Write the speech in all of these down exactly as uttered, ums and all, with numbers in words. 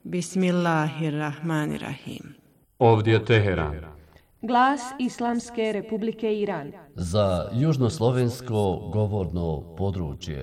Bismillahirrahmanirrahim. Ovdje je Teheran. Glas Islamske Republike Iran. Za južnoslovensko govorno područje.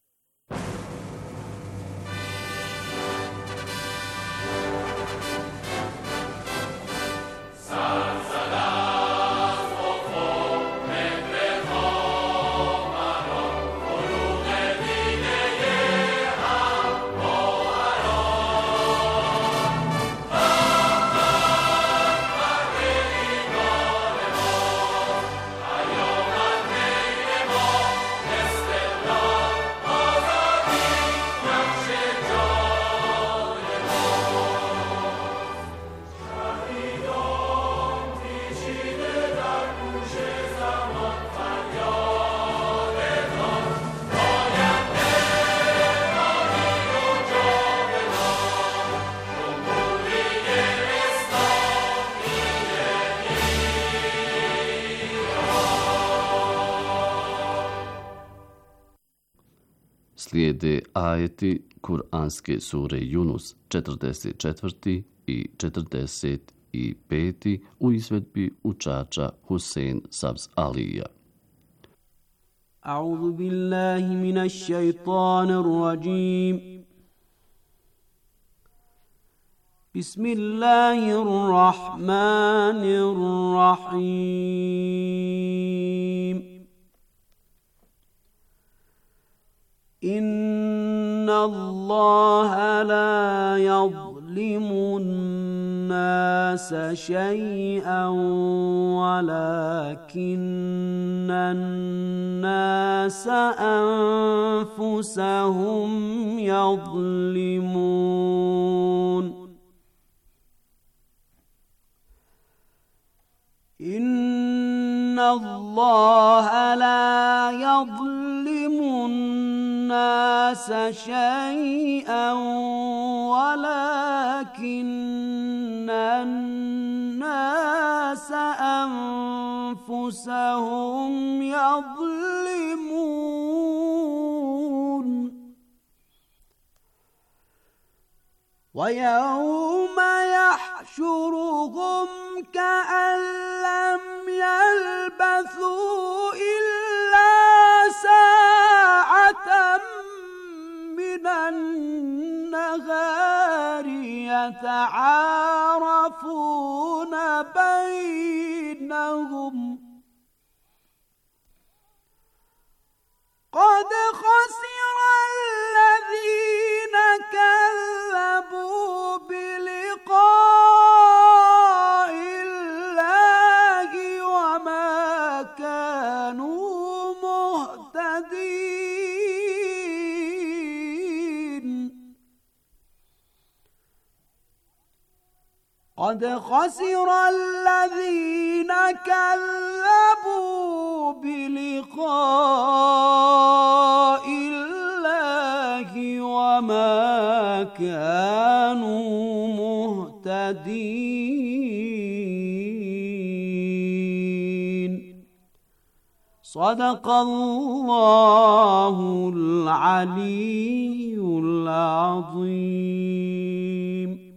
Slijede ajeti Kur'anske sure Yunus četrdeset četvrti i četrdeset peti u izvedbi učača Husein Sabz Alija. A'udhu billahi minash shaitanir rajim. Bismillahirrahmanirrahim. إن الله لا يظلم الناس شيئا ولكن الناس أنفسهم يظلمون إن الله لا يظلم الناس شيئا ولكن الناس أنفسهم يظلمون ويوم يحشرهم كأن لم يلبثوا إلا ساعة من النهار يتعارفون بينهم قد خسر الذين كذبوا بلقاء الله وما كانوا مهتدين قد خسر الذين كذبوا بلقاء الله وما كانوا مهتدين صدق الله العلي العظيم.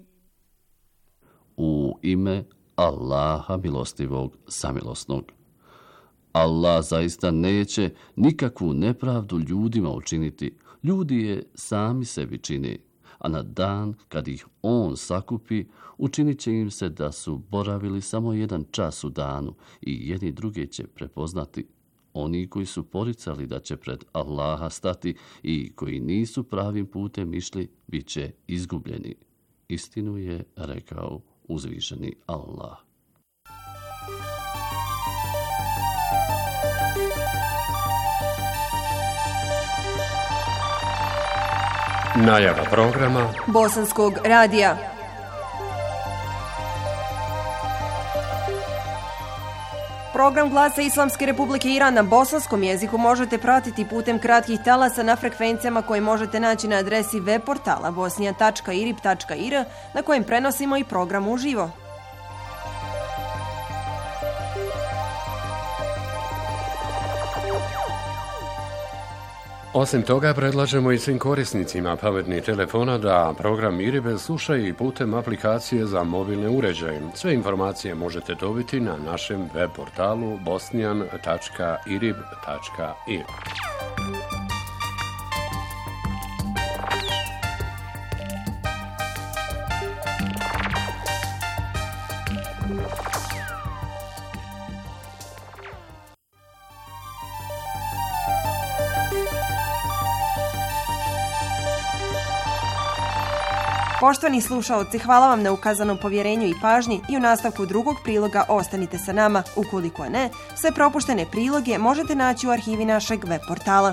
U ime Allaha milostivog samilosnog. Allah zaista neće nikakvu nepravdu ljudima učiniti. Ljudi je sami sebi čine, a na dan kad ih on sakupi, učinit će im se da su boravili samo jedan čas u danu i jedni druge će prepoznati. Oni koji su poricali da će pred Allaha stati i koji nisu pravim putem išli, bit će izgubljeni. Istinu je rekao uzvišeni Allah. Najava programa Bosanskog radija. Program Glasa Islamske Republike Iran na bosanskom jeziku možete pratiti putem kratkih talasa na frekvencijama koje možete naći na adresi web portala bosnija tačka irib tačka ir na kojem prenosimo i program uživo. Osim toga, predlažemo i svim korisnicima pametnih telefona da program I R I B slušaju i putem aplikacije za mobilne uređaje. Sve informacije možete dobiti na našem web portalu bosnijan tačka irib tačka ir. Poštovani slušaoci, hvala vam na ukazanom povjerenju i pažnji i u nastavku drugog priloga ostanite sa nama. Ukoliko ne, sve propuštene priloge možete naći u arhivi našeg web portala.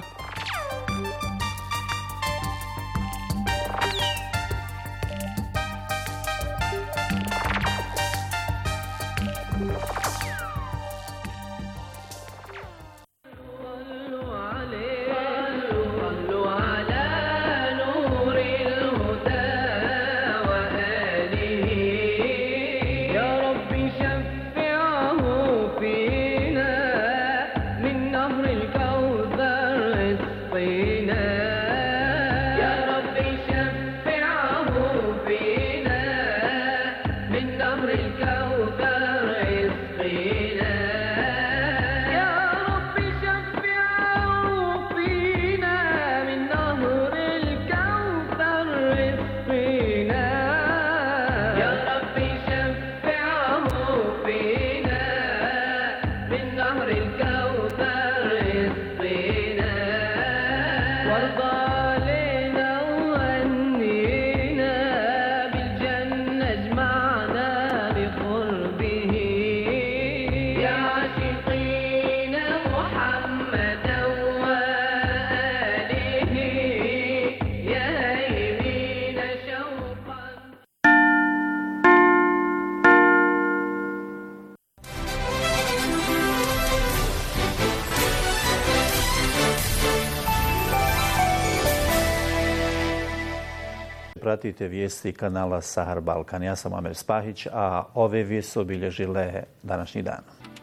Pratite vijesti kanala Sahar Balkan. Ja sam Amer Spahić, a ove vijesti su obilježile današnji dan.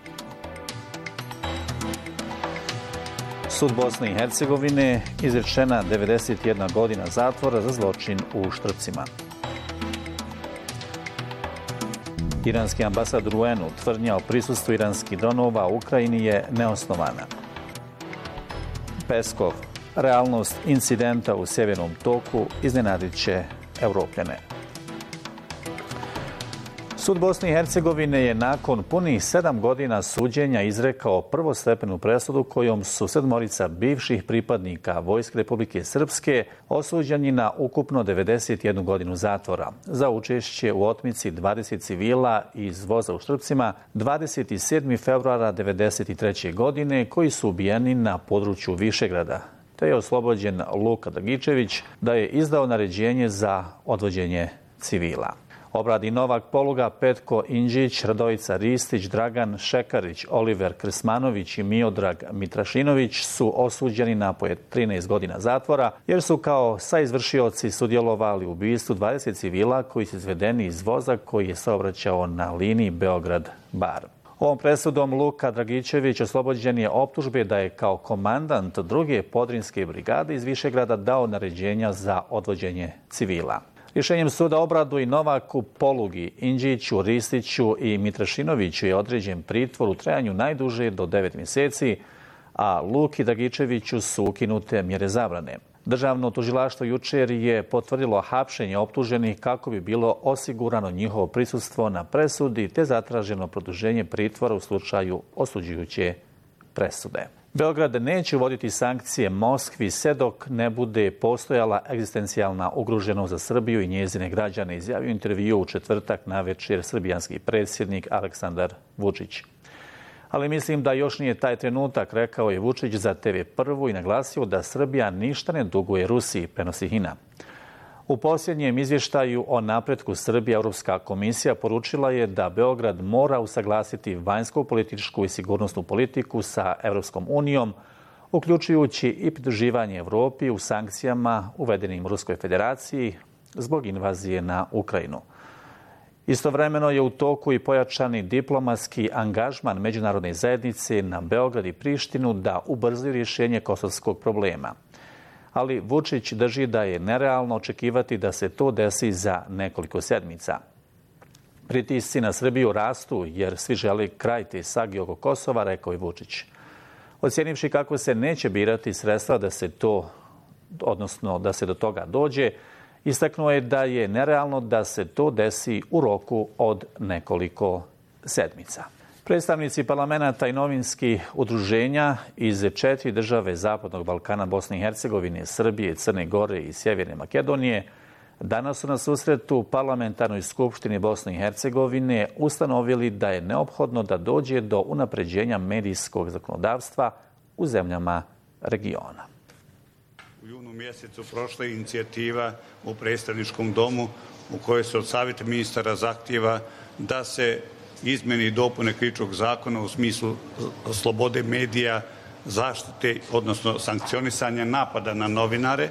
Sud Bosne i Hercegovine izrečena devedeset jedna godina zatvora za zločin u Štrpcima. Iranski ambasador u U N-u tvrdnja o prisustvu iranskih dronova u Ukrajini je neosnovana. Peskov: realnost incidenta u Sjevernom toku iznenadit će Europljane. Sud Bosne i Hercegovine je nakon punih sedam godina suđenja izrekao prvostepenu presudu kojom su sedmorica bivših pripadnika Vojske Republike Srpske osuđeni na ukupno devedeset jednu godinu zatvora za učešće u otmici dvadeset civila iz voza u Štrpcima dvadeset sedmog februara devedeset treće. godine koji su ubijeni na području Višegrada, te je oslobođen Luka Dragičević da je izdao naređenje za odvođenje civila. Obradi Novak Poluga, Petko Inđić, Radojica Ristić, Dragan Šekarić, Oliver Krsmanović i Miodrag Mitrašinović su osuđeni na po trinaest godina zatvora jer su kao saizvršioci sudjelovali u ubistvu dvadeset civila koji su izvedeni iz voza koji je saobraćao na liniji Beograd-Bar. Ovom presudom Luka Dragičević oslobođen je optužbe da je kao komandant druge podrinske brigade iz Višegrada dao naređenja za odvođenje civila. Rješenjem suda Obradu i Novaku Polugi, Inđiću, Ristiću i Mitrašinoviću je određen pritvor u trajanju najduže do devet mjeseci, a Luki Dragičeviću su ukinute mjere zabrane. Državno tužilaštvo jučer je potvrdilo hapšenje optuženih kako bi bilo osigurano njihovo prisustvo na presudi te zatraženo produženje pritvora u slučaju osuđujuće presude. Beograd neće uvoditi sankcije Moskvi sve dok ne bude postojala egzistencijalna ugroženost za Srbiju i njezine građane, izjavio intervju u četvrtak navečer srbijanski predsjednik Aleksandar Vučić. Ali mislim da još nije taj trenutak, rekao je Vučić za te ve Prvu i naglasio da Srbija ništa ne duguje Rusiji, prenosi Hina. U posljednjem izvještaju o napretku Srbije Europska komisija poručila je da Beograd mora usaglasiti vanjsku političku i sigurnosnu politiku sa Europskom unijom, uključujući i pridruživanje Evropi u sankcijama uvedenim Ruskoj federaciji zbog invazije na Ukrajinu. Istovremeno je u toku i pojačani diplomatski angažman međunarodne zajednice na Beograd i Prištinu da ubrzaju rješenje kosovskog problema. ali Vučić drži da je nerealno očekivati da se to desi za nekoliko sedmica. Pritisci na Srbiju rastu jer svi žele kraj te sagi oko Kosova, rekao je Vučić. Ocijenivši kako se neće birati sredstva da se to, odnosno da se do toga dođe, istaknuo je da je nerealno da se to desi u roku od nekoliko sedmica. Predstavnici parlamenta i novinskih udruženja iz četiri države Zapadnog Balkana, Bosne i Hercegovine, Srbije, Crne Gore i Sjeverne Makedonije danas su na susretu Parlamentarnoj skupštini Bosne i Hercegovine ustanovili da je neophodno da dođe do unapređenja medijskog zakonodavstva u zemljama regiona. U junu mjesecu prošla je inicijativa u predstavničkom domu u kojoj se od Savjeta ministara zahtijeva da se izmeni i dopune Krivičnog zakona u smislu slobode medija, zaštite, odnosno sankcionisanja napada na novinare,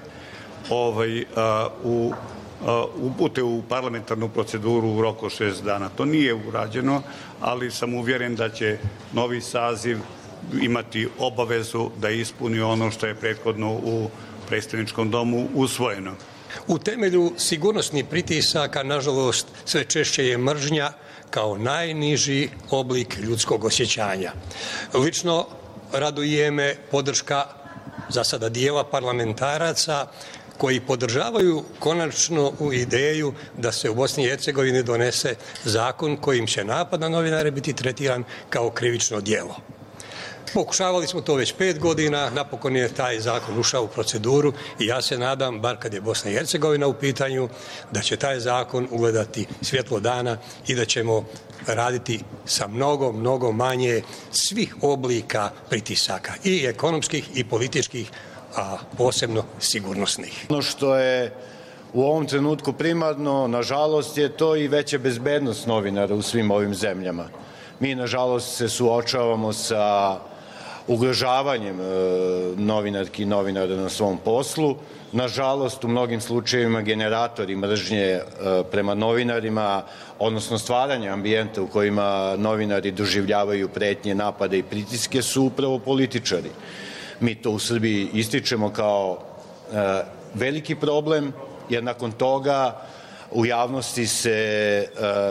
ovaj, a, u, a, upute u parlamentarnu proceduru u roku šest dana. To nije urađeno, ali sam uvjeren da će novi saziv imati obavezu da ispuni ono što je prethodno u predstavničkom domu usvojeno. U temelju sigurnosnih pritisaka, nažalost, sve češće je mržnja kao najniži oblik ljudskog osjećanja. Lično raduje me podrška za sada dijela parlamentaraca koji podržavaju konačno u ideju da se u Bosni i Hercegovini donese zakon kojim će napad na novinare biti tretiran kao krivično djelo. Pokušavali smo to već pet godina, napokon je taj zakon ušao u proceduru i ja se nadam, bar kad je Bosna i Hercegovina u pitanju, da će taj zakon ugledati svjetlo dana i da ćemo raditi sa mnogo, mnogo manje svih oblika pritisaka, i ekonomskih i političkih, a posebno sigurnosnih. Ono što je u ovom trenutku primarno, nažalost, je to i veća bezbednost novinara u svim ovim zemljama. Mi, nažalost, se suočavamo sa ugrožavanjem e, novinarki i novinara na svom poslu. Nažalost, u mnogim slučajevima generatori mržnje e, prema novinarima, odnosno stvaranje ambijenta u kojima novinari doživljavaju pretnje, napade i pritiske su upravo političari. Mi to u Srbiji ističemo kao e, veliki problem, jer nakon toga u javnosti se e,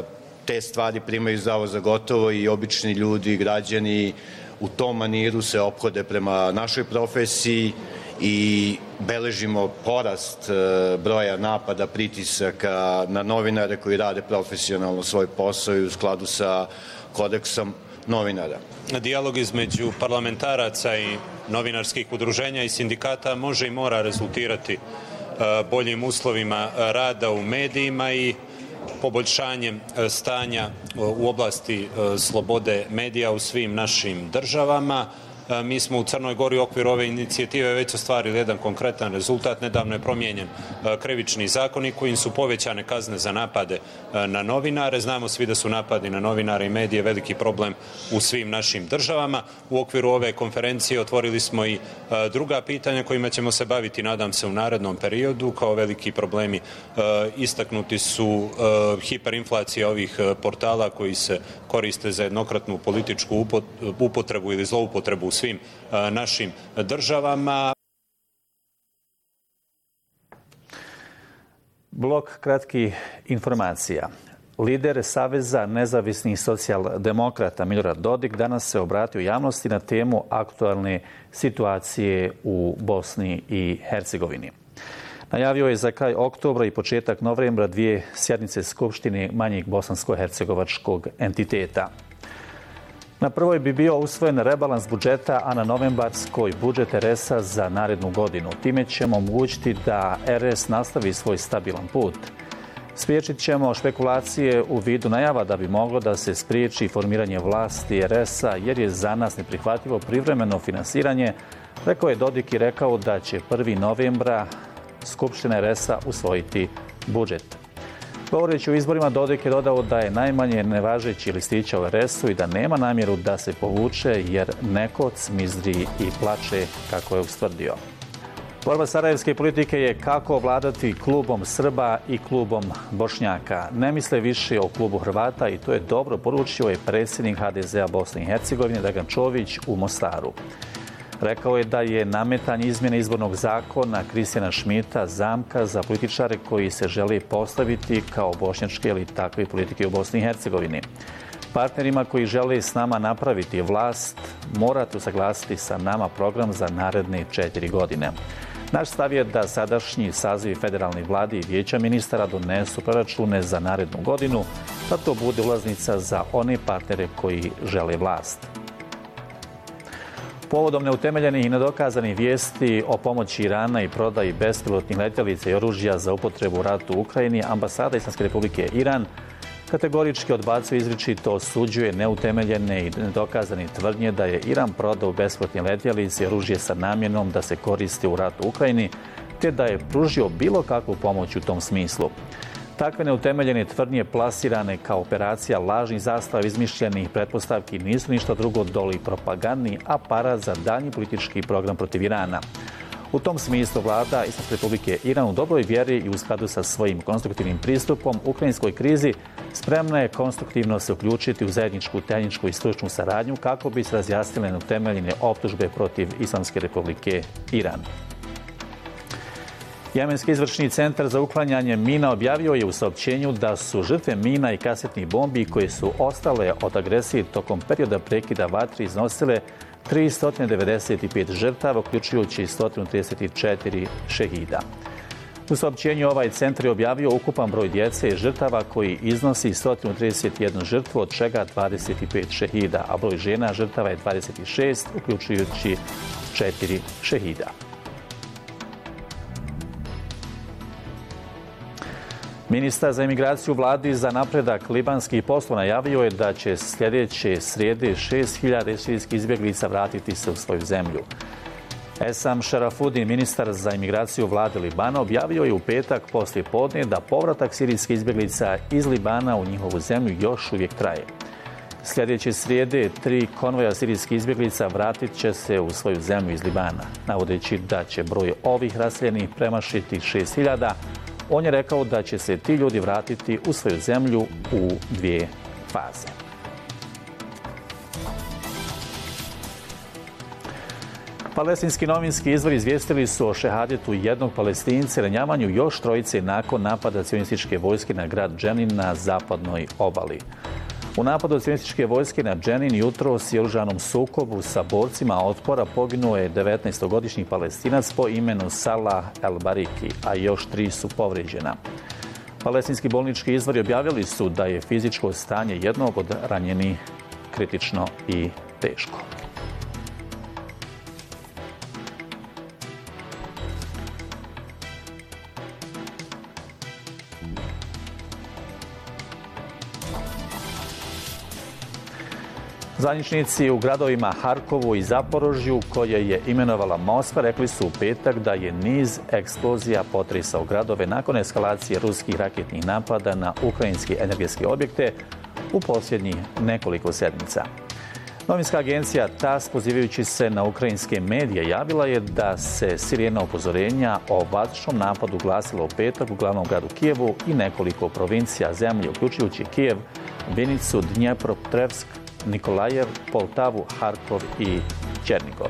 te stvari primaju zdravo za gotovo i obični ljudi, građani u tom maniru se ophode prema našoj profesiji i beležimo porast broja napada, pritisaka na novinare koji rade profesionalno svoj posao i u skladu sa kodeksom novinara. Dijalog između parlamentaraca i novinarskih udruženja i sindikata može i mora rezultirati boljim uslovima rada u medijima i poboljšanjem stanja u oblasti slobode medija u svim našim državama. Mi smo u Crnoj Gori u okviru ove inicijative već ostvarili jedan konkretan rezultat. Nedavno je promijenjen krivični zakonik kojim su povećane kazne za napade na novinare. Znamo svi da su napadi na novinare i medije veliki problem u svim našim državama. U okviru ove konferencije otvorili smo i druga pitanja kojima ćemo se baviti, nadam se, u narednom periodu. Kao veliki problemi istaknuti su hiperinflacija ovih portala koji se koriste za jednokratnu političku upotrebu ili zloupotrebu u svim našim državama. Blok kratkih informacija. Lider Saveza nezavisnih socijaldemokrata Milorad Dodik danas se obratio javnosti na temu aktualne situacije u Bosni i Hercegovini. Najavio je za kraj oktobra i početak novembra dvije sjednice Skupštine manjeg bosansko-hercegovačkog entiteta. Na prvoj bi bio usvojen rebalans budžeta, a na novembarskoj budžet er es-a za narednu godinu. Time ćemo omogućiti da er es nastavi svoj stabilan put. Spriječit ćemo špekulacije u vidu najava da bi moglo da se spriječi formiranje vlasti er es-a, jer je za nas neprihvatljivo privremeno finansiranje, rekao je Dodik i rekao da će prvog novembra Skupština er es-a usvojiti budžet. Govoreći o izborima, Dodik je dodao da je najmanje nevažeći listića u er es-u i da nema namjeru da se povuče jer neko cmizdri i plače, kako je ustvrdio. Borba sarajevske politike je kako vladati klubom Srba i klubom Bošnjaka. Ne misle više o klubu Hrvata i to je dobro poručio je predsjednik ha de zea Bosne i Hercegovine Dragan Čović u Mostaru. Rekao je da je nametanje izmjene izbornog zakona Kristijana Šmita zamka za političare koji se žele postaviti kao bošnjačke ili takve politike u Bosni i Hercegovini. Partnerima koji žele s nama napraviti vlast morate usaglasiti sa nama program za naredne četiri godine. Naš stav je da sadašnji saziv federalne vlade i vijeća ministara donesu proračune za narednu godinu, da to bude ulaznica za one partnere koji žele vlast. Povodom neutemeljenih i nedokazanih vijesti o pomoći Irana i prodaji bespilotnih letjelica i oružja za upotrebu u ratu u Ukrajini, ambasada Islamske Republike Iran kategorički odbacuje i izričito osuđuje neutemeljene i nedokazane tvrdnje da je Iran prodao bespilotne letjelice i oružje sa namjenom da se koristi u ratu u Ukrajini, te da je pružio bilo kakvu pomoć u tom smislu. Takve neutemeljene tvrdnje plasirane kao operacija lažnih zastava izmišljenih pretpostavki nisu ništa drugo doli propagandni aparat za daljnji politički program protiv Irana. U tom smislu vlada Islamske Republike Iran u dobroj vjeri i u skladu sa svojim konstruktivnim pristupom ukrajinskoj krizi spremna je konstruktivno se uključiti u zajedničku tehničku i stručnu saradnju kako bi se razjasnile neutemeljene optužbe protiv Islamske Republike Iran. Jemenski izvršni centar za uklanjanje mina objavio je u saopćenju da su žrtve mina i kasetnih bombi koje su ostale od agresije tokom perioda prekida vatre iznosile tristo devedeset pet žrtava, uključujući sto trideset četiri šehida. U saopćenju ovaj centar je objavio ukupan broj djece i žrtava koji iznosi sto trideset jednu žrtvu, od čega dvadeset pet šehida, a broj žena žrtava je dvadeset šest, uključujući četiri šehida. Ministar za imigraciju vladi za napredak libanskih poslova najavio je da će sljedeće srijede šest hiljada sirijskih izbjeglica vratiti se u svoju zemlju. Esam Šarafudin, ministar za imigraciju vlade Libana, objavio je u petak poslije podne da povratak sirijskih izbjeglica iz Libana u njihovu zemlju još uvijek traje. Sljedeće srijede tri konvoja sirijskih izbjeglica vratit će se u svoju zemlju iz Libana, navodeći da će broj ovih raseljenih premašiti šest hiljada. On je rekao da će se ti ljudi vratiti u svoju zemlju u dvije faze. Palestinski novinski izvori izvijestili su o šehadetu jednog Palestinca i ranjavanju još trojice nakon napada cionističke vojske na grad Dženin na zapadnoj obali. U napadu cionističke vojske na Dženin jutros i oružanom sukobu sa borcima otpora poginuo je devetnaestogodišnji Palestinac po imenu Salah el-Bariki, a još tri su povrijeđena. Palestinski bolnički izvori objavili su da je fizičko stanje jednog od ranjenih kritično i teško. Zvaničnici u gradovima Harkovu i Zaporožju, koje je imenovala Moskva, rekli su u petak da je niz eksplozija potresao gradove nakon eskalacije ruskih raketnih napada na ukrajinske energetske objekte u posljednjih nekoliko sedmica. Novinska agencija TASS, pozivajući se na ukrajinske medije, javila je da se sirena upozorenja o vazdušnom napadu glasila u petak u glavnom gradu Kijevu i nekoliko provincija zemlje, uključujući Kijev, Vinicu, Dnjepropetrovsk, Nikolajev, Poltavu, Harkov i Černigov.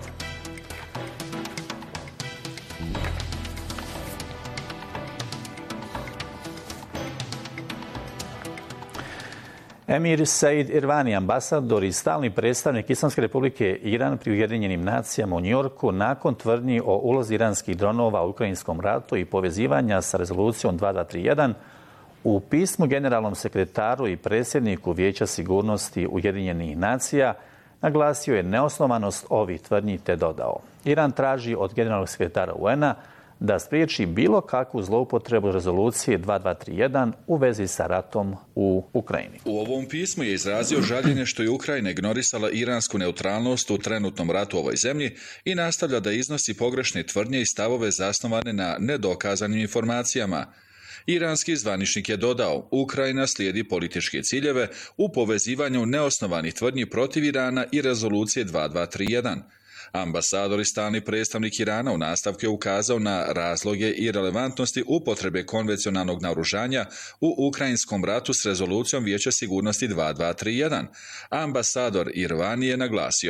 Emir Said Irvani, ambasador i stalni predstavnik Islamske Republike Iran pri Ujedinjenim nacijama u Njujorku, nakon tvrdnji o ulozi iranskih dronova u ukrajinskom ratu i povezivanja sa rezolucijom dva dva tri jedan, u pismu generalnom sekretaru i predsjedniku Vijeća sigurnosti Ujedinjenih nacija naglasio je neosnovanost ovih tvrdnji te dodao: Iran traži od generalnog sekretara U N-a da spriječi bilo kakvu zloupotrebu rezolucije dva dva tri jedan u vezi sa ratom u Ukrajini. U ovom pismu je izrazio žaljenje što je Ukrajina ignorisala iransku neutralnost u trenutnom ratu u ovoj zemlji i nastavlja da iznosi pogrešne tvrdnje i stavove zasnovane na nedokazanim informacijama. Iranski zvaničnik je dodao: Ukrajina slijedi političke ciljeve u povezivanju neosnovanih tvrdnji protiv Irana i rezolucije dva dva tri jedan. Ambasador i stalni predstavnik Irana u nastavku je ukazao na razloge i relevantnosti upotrebe konvencionalnog naoružanja u ukrajinskom ratu s rezolucijom Vijeća sigurnosti dva dva tri jedan. Ambasador Irvani je naglasio: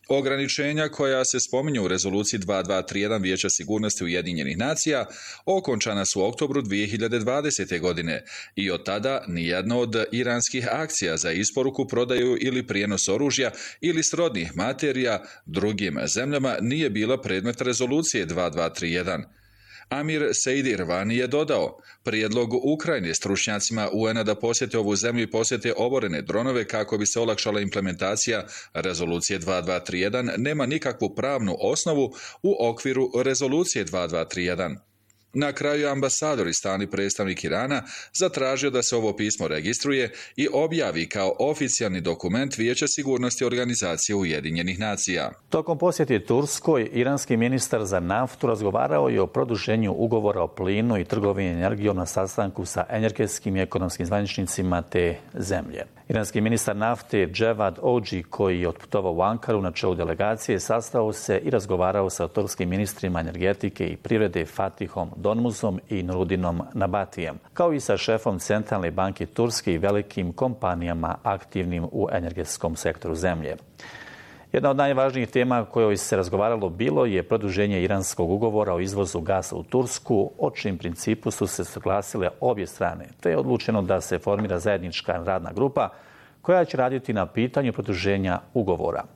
Ograničenja koja se spominju u rezoluciji dvije tisuće dvadeset jedan Vijeća sigurnosti Ujedinjenih nacija okončana su u oktobru dvije hiljade dvadesete. godine i od tada nijedna od iranskih akcija za isporuku, prodaju ili prijenos oružja ili srodnih materija drugim zemljama nije bila predmet rezolucije dvije tisuće dvadeset jedan. Amir Seidi Irvani je dodao, prijedlog Ukrajine stručnjacima U N-a da posjete ovu zemlju i posjete oborene dronove kako bi se olakšala implementacija rezolucije dvije tisuće dvadeset jedan nema nikakvu pravnu osnovu u okviru rezolucije dvije tisuće dvadeset jedan. Na kraju je ambasador i stalni predstavnik Irana zatražio da se ovo pismo registruje i objavi kao oficijalni dokument Vijeća sigurnosti Organizacije Ujedinjenih nacija. Tokom posjeti Turskoj, iranski ministar za naftu razgovarao je o produženju ugovora o plinu i trgovini energijom na sastanku sa energetskim i ekonomskim zvaničnicima te zemlje. Iranski ministar nafte Dževad Ođi, koji je otputovao u Ankaru na čelu delegacije, sastao se i razgovarao sa turskim ministrima energetike i privrede Fatihom Donmuzom i Nurudinom Nabatijem, kao i sa šefom Centralne banke Turske i velikim kompanijama aktivnim u energetskom sektoru zemlje. Jedna od najvažnijih tema o kojoj se razgovaralo bilo je produženje iranskog ugovora o izvozu gasa u Tursku, o čim principu su se saglasile obje strane, te je odlučeno da se formira zajednička radna grupa koja će raditi na pitanju produženja ugovora.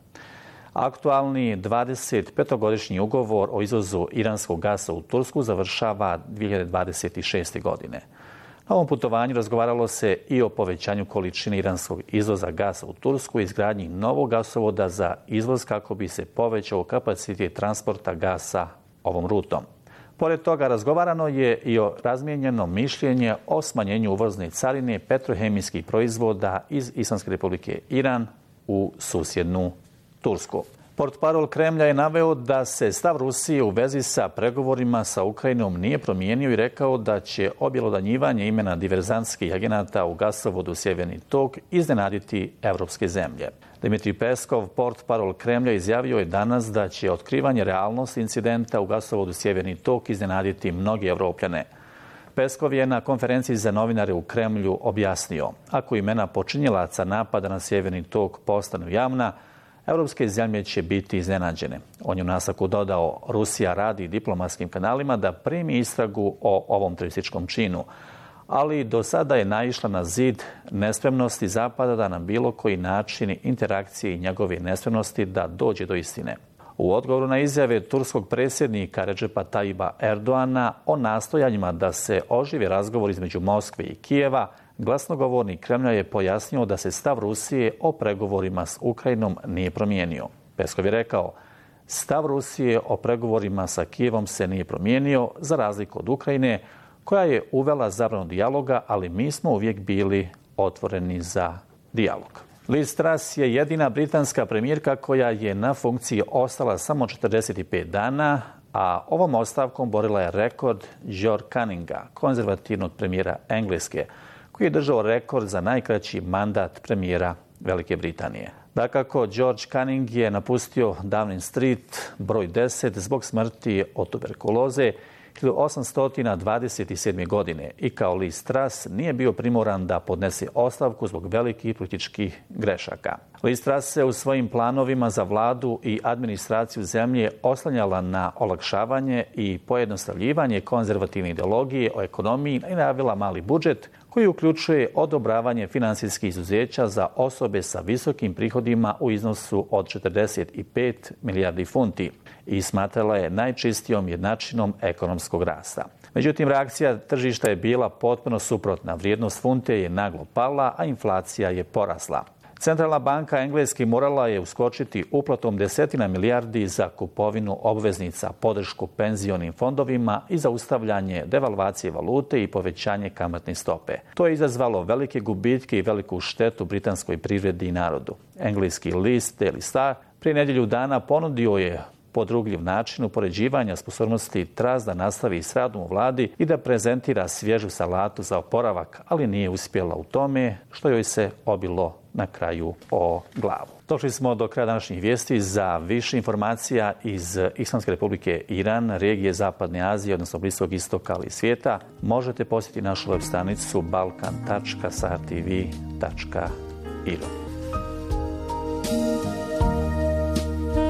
Aktualni dvadesetpetogodišnji ugovor o izvozu iranskog gasa u Tursku završava dvije hiljade dvadeset šeste. godine. Na ovom putovanju razgovaralo se i o povećanju količine iranskog izvoza gasa u Tursku i izgradnji novog gasovoda za izvoz kako bi se povećao kapacitet transporta gasa ovom rutom. Pored toga razgovarano je i o razmijenjeno mišljenje o smanjenju uvozne carine petrohemijskih proizvoda iz Islamske Republike Iran u susjednu Tursku. Portparol Kremlja je naveo da se stav Rusije u vezi sa pregovorima sa Ukrajinom nije promijenio i rekao da će objelodanjivanje imena diverzantskih agenata u gasovodu Sjeverni tok iznenaditi evropske zemlje. Dmitrij Peskov, portparol Kremlja, izjavio je danas da će otkrivanje realnosti incidenta u gasovodu Sjeverni tok iznenaditi mnogi Evropljane. Peskov je na konferenciji za novinare u Kremlju objasnio, ako imena počinjelaca napada na Sjeverni tok postanu javna, evropske zemlje će biti iznenađene. On je u nastavku dodao, Rusija radi diplomatskim kanalima da primi istragu o ovom terorističkom činu, ali do sada je naišla na zid nespremnosti Zapada da na bilo koji način interakcije i njegove nespremnosti da dođe do istine. U odgovoru na izjave turskog predsjednika Redžepa Tajiba Erdoana o nastojanjima da se ožive razgovor između Moskve i Kijeva, glasnogovornik Kremlja je pojasnio da se stav Rusije o pregovorima s Ukrajinom nije promijenio. Peskov je rekao, stav Rusije o pregovorima sa Kijevom se nije promijenio, za razliku od Ukrajine, koja je uvela zabranu dijaloga, ali mi smo uvijek bili otvoreni za dijalog. Liz Truss je jedina britanska premijerka koja je na funkciji ostala samo četrdeset pet dana, a ovom ostavkom borila je rekord George Cunninga, konzervativnog premijera Engleske, koji je držao rekord za najkraći mandat premijera Velike Britanije. Dakako, George Cunning je napustio Downing Street broj deset zbog smrti od tuberkuloze hiljadu osamsto dvadeset sedme. godine i kao Liz Truss nije bio primoran da podnese ostavku zbog velikih političkih grešaka. Liz Truss se u svojim planovima za vladu i administraciju zemlje oslanjala na olakšavanje i pojednostavljivanje konzervativne ideologije o ekonomiji i najavila mali budžet koji uključuje odobravanje finansijskih izuzeća za osobe sa visokim prihodima u iznosu od četrdeset pet milijardi funti i smatrala je najčistijom jednačinom ekonomskog rasta. Međutim, reakcija tržišta je bila potpuno suprotna. Vrijednost funte je naglo pala, a inflacija je porasla. Centralna banka Engleske morala je uskočiti uplatom desetina milijardi za kupovinu obveznica, podršku penzionim fondovima i zaustavljanje devalvacije valute i povećanje kamatne stope. To je izazvalo velike gubitke i veliku štetu britanskoj privredi i narodu. Engleski list Daily Star prije nedjelju dana ponudio je podrugljiv način upoređivanja sposobnosti Truss da nastavi s radom u vladi i da prezentira svježu salatu za oporavak, ali nije uspjela u tome, što joj se obilo na kraju o glavu. Došli smo do kraja današnjih vijesti. Za više informacija iz Islamske Republike Iran, regije Zapadne Azije, odnosno Bliskog istoka, ali i svijeta, možete posjetiti našu web stranicu balkan tačka sartv tačka iro.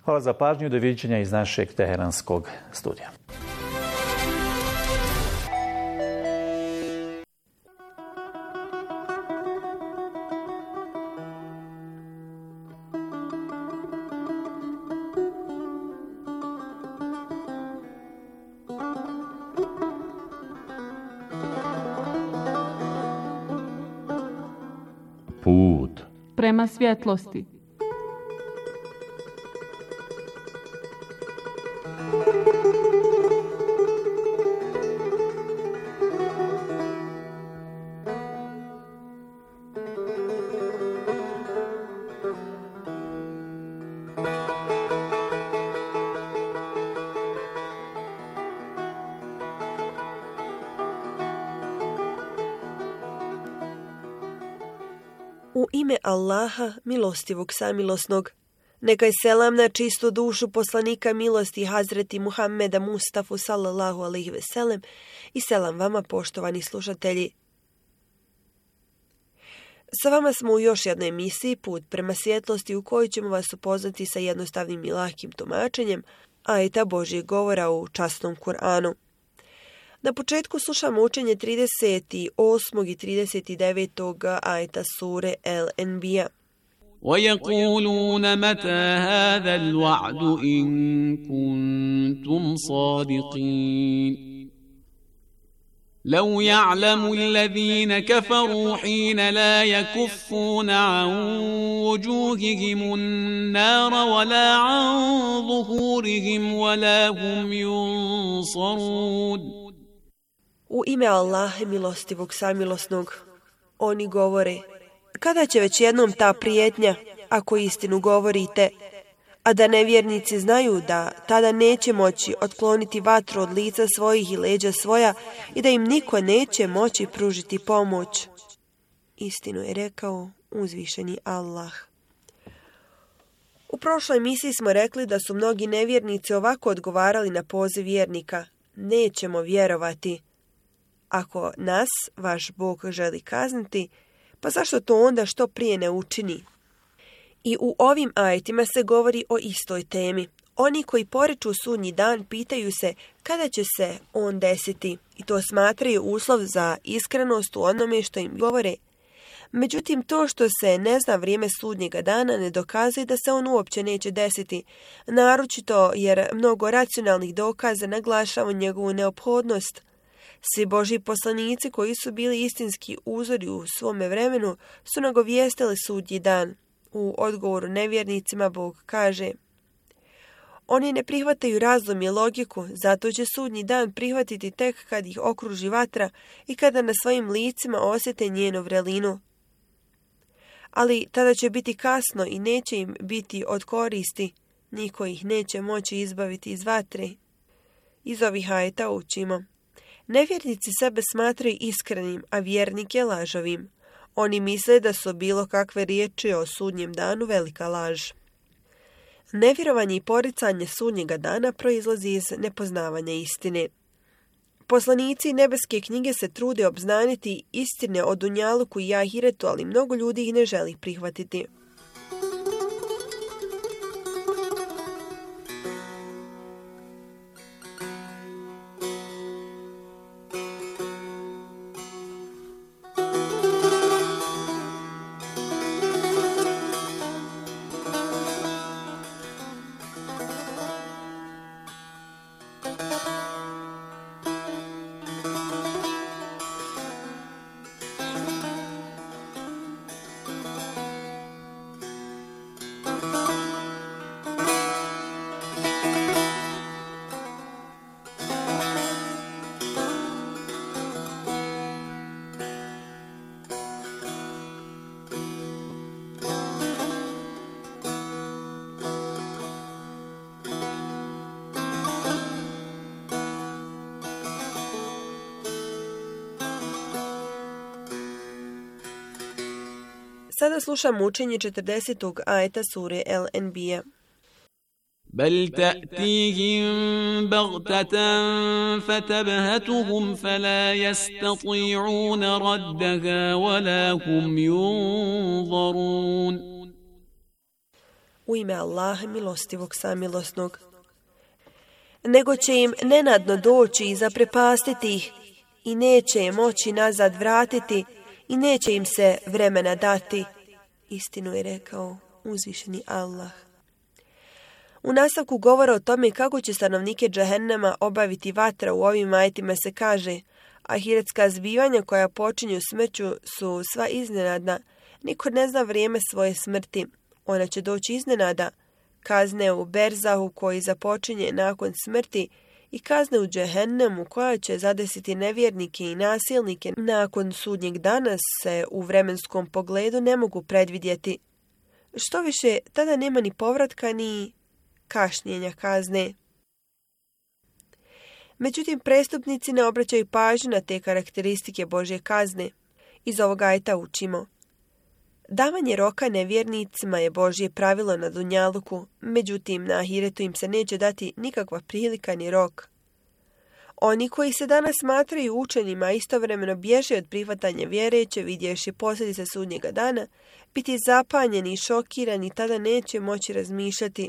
Hvala za pažnju i doviđenja iz našeg teheranskog studija. Put prema svjetlosti. U ime Allaha, milostivog samilosnog, neka je selam na čistu dušu poslanika milosti Hazreti Muhammeda Mustafa sallallahu alejhi ve sellem i selam vama, poštovani slušatelji. Sa vama smo u još jednoj emisiji Put prema svjetlosti, u kojoj ćemo vas upoznati sa jednostavnim i lahkim tumačenjem ajeta Božjeg govora u časnom Kur'anu. Na početku slušamo učenje trideset osmog i trideset devetog ajeta sure Al-Anbiya. وَيَقُولُونَ مَتَى هَذَا الْوَعْدُ إِن كُنتُمْ صَادِقِينَ لو يعلم الذين كفروا حين لا يكفون عن وجوههم النار ولا عن ظهورهم ولا هم ينصرون. U ime Allaha milostivog samilosnog, oni govore: kada će već jednom ta prijetnja, ako istinu govorite, a da nevjernici znaju da tada neće moći otkloniti vatru od lica svojih i leđa svoja i da im niko neće moći pružiti pomoć. Istinu je rekao uzvišeni Allah. U prošloj emisiji smo rekli da su mnogi nevjernici ovako odgovarali na poziv vjernika: nećemo vjerovati. Ako nas vaš Bog želi kazniti, pa zašto to onda što prije ne učini? I u ovim ajetima se govori o istoj temi. Oni koji poriču sudnji dan pitaju se kada će se on desiti i to smatraju uslov za iskrenost u onome što im govore. Međutim, to što se ne zna vrijeme sudnjega dana ne dokazuje da se on uopće neće desiti, naročito jer mnogo racionalnih dokaza naglašava njegovu neophodnost. Svi Božji poslanici koji su bili istinski uzori u svome vremenu su nagovijestili sudnji dan. U odgovoru nevjernicima Bog kaže: oni ne prihvataju razum i logiku, zato će sudnji dan prihvatiti tek kad ih okruži vatra i kada na svojim licima osjete njenu vrelinu. Ali tada će biti kasno i neće im biti od koristi, niko ih neće moći izbaviti iz vatre. Iz ovih ajeta učimo: nevjernici sebe smatraju iskrenim, a vjernike lažovim. Oni misle da su bilo kakve riječi o sudnjem danu velika laž. Nevjerovanje i poricanje sudnjega dana proizlazi iz nepoznavanja istine. Poslanici nebeske knjige se trude obznaniti istine o dunjaluku i ahiretu, ali mnogo ljudi ih ne želi prihvatiti. Sada slušamo učenje četrdesetog ajeta sure Al-Anbiya. بل تأتيهم بغتة فتبهتهم فلا يستطيعون ردها ولا هم ينظرون. U ime Allaha milostivog samilosnog. Nego će im nenadno doći i zaprepastiti ih i neće je moći nazad vratiti i neće im se vremena dati. Istinu je rekao uzvišeni Allah. U nastavku govora o tome kako će stanovnike džehennema obaviti vatra u ovim ajetima se kaže: ahiretska zbivanja koja počinju smrću su sva iznenadna. Niko ne zna vrijeme svoje smrti. Ona će doći iznenada. Kazne u Berzahu koji započinje nakon smrti i kazne u džehennemu koja će zadesiti nevjernike i nasilnike nakon sudnjeg dana se u vremenskom pogledu ne mogu predvidjeti. Što više, tada nema ni povratka ni kašnjenja kazne. Međutim, prestupnici ne obraćaju pažnju na te karakteristike Božje kazne. Iz ovog ajeta učimo: davanje roka nevjernicima je Božje pravilo na dunjaluku, međutim na ahiretu im se neće dati nikakva prilika ni rok. Oni koji se danas smatraju učenima, a istovremeno bježe od prihvatanja vjere, će vidjevši posljedice sudnjega dana, biti zapanjeni i šokirani, tada neće moći razmišljati.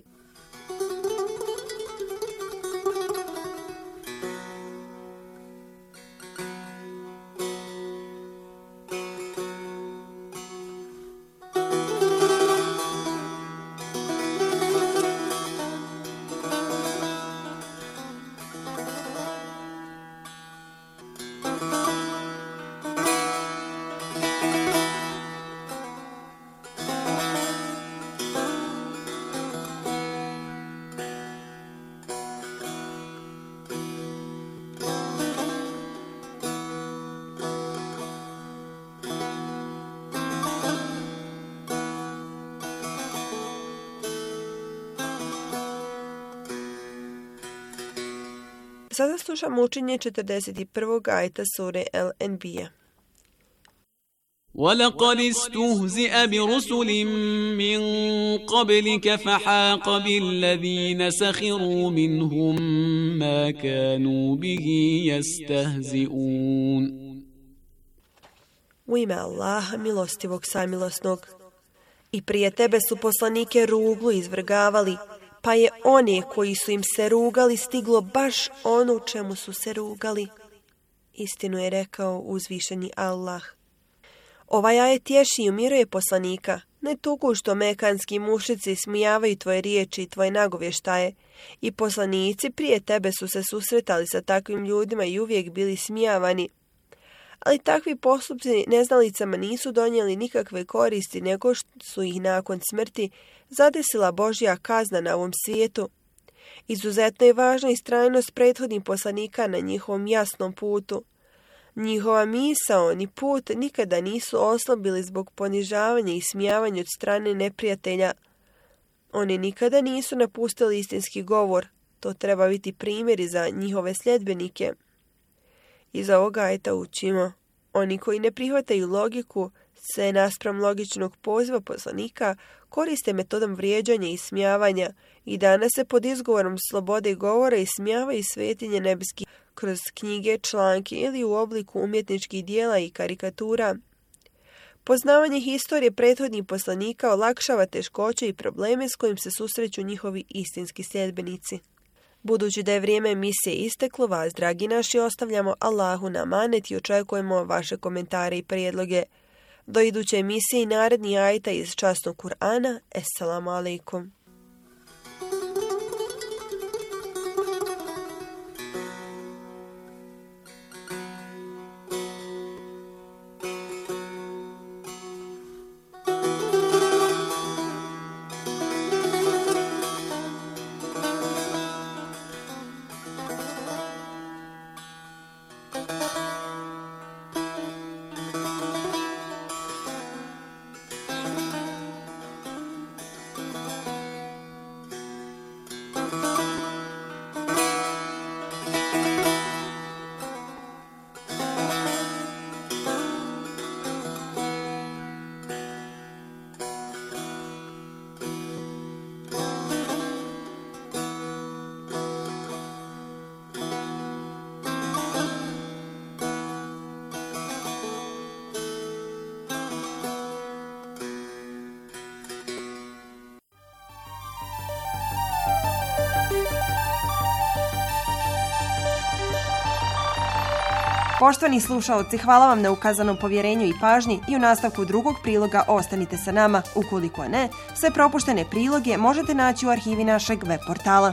Sada slušamo učenje četrdeset prvog ajeta sure El-Enbija. وَلَقَدِ اسْتُهْزِئَ بِرُسُلٍ مِّن قَبْلِكَ فَحَاقَ بِالَّذِينَ سَخِرُوا مِنْهُم مَّا كَانُوا بِهِ يَسْتَهْزِئُونَ. U ime Allaha milostivog samilosnog. I prije tebe su poslanike ruglu izvrgavali, pa je one koji su im se rugali stiglo baš ono čemu su se rugali. Istinu je rekao uzvišeni Allah. Ovaj ajet tješi i umiruje poslanika, ne tugu što mekanski mušici smijavaju tvoje riječi i tvoje nagovještaje. I poslanici prije tebe su se susretali sa takvim ljudima i uvijek bili smijavani. Ali takvi postupci neznalicama nisu donijeli nikakve koristi, nego što su ih nakon smrti zadesila Božja kazna na ovom svijetu. Izuzetno je važna istrajnost prethodnih poslanika na njihovom jasnom putu. Njihova misao ni put nikada nisu oslabili zbog ponižavanja i smijavanja od strane neprijatelja. Oni nikada nisu napustili istinski govor. To treba biti primjeri za njihove sljedbenike. Iz ovoga ajeta učimo: oni koji ne prihvataju logiku se naspram logičnog poziva poslanika koriste metodom vrijeđanja i smijavanja i danas se pod izgovorom slobode govora ismijavaju svetinje nebeskih kroz knjige, članke ili u obliku umjetničkih dijela i karikatura. Poznavanje historije prethodnih poslanika olakšava teškoće i probleme s kojim se susreću njihovi istinski sljedbenici. Budući da je vrijeme emisije isteklo, vas, dragi naši, ostavljamo Allahu na amanet i očekujemo vaše komentare i prijedloge. Do iduće emisije i naredni ajeta iz časnog Kur'ana. Esselamu alaikum. Poštovani slušaoci, hvala vam na ukazanom povjerenju i pažnji i u nastavku drugog priloga ostanite sa nama. Ukoliko ne, sve propuštene priloge možete naći u arhivi našeg web portala.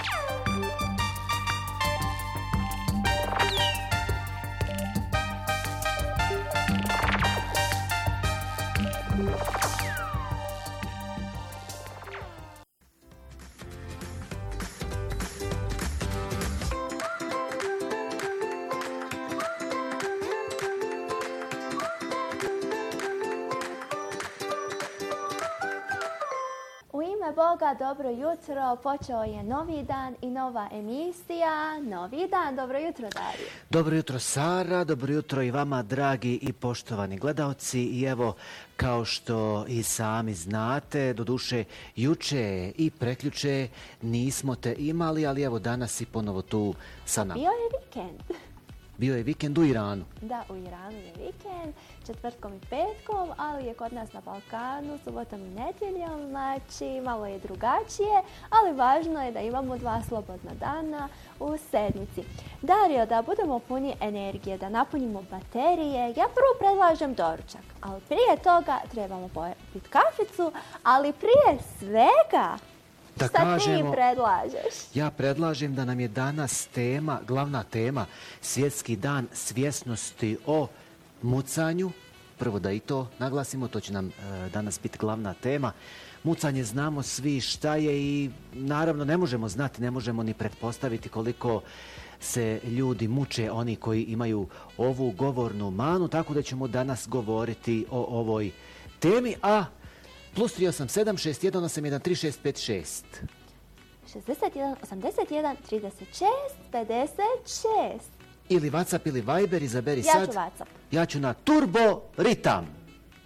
Boga, dobro jutro, počeo je novi dan i nova emisija. Novi dan, dobro jutro Dario. Dobro jutro Sara, dobro jutro i vama dragi i poštovani gledaoci. I evo, kao što i sami znate, doduše juče i preključe nismo te imali, ali evo danas si ponovo tu sa nama. Bio je vikend. Bio je vikend u Iranu. Da, u Iranu je vikend, četvrtkom i petkom, ali je kod nas na Balkanu subotom i nedjeljom, znači malo je drugačije, ali važno je da imamo dva slobodna dana u sedmici. Dario, da budemo puni energije, da napunimo baterije, ja prvo predlažem doručak, ali prije toga trebamo popiti kaficu, ali prije svega... Da Šta kažemo, ti predlažeš? Ja predlažem da nam je danas tema, glavna tema, Svjetski dan svjesnosti o mucanju. Prvo da i to naglasimo, to će nam e, danas biti glavna tema. Mucanje znamo svi šta je i naravno ne možemo znati, ne možemo ni pretpostaviti koliko se ljudi muče, oni koji imaju ovu govornu manu, tako da ćemo danas govoriti o ovoj temi, a plus tri osam sedam šest jedan osam jedan tri šest pet šest. šezdeset jedan osamdeset jedan trideset šest pedeset šest. Ili WhatsApp ili Viber, izaberi ja sad. Ja ću WhatsApp. Ja ću na Turbo Ritam.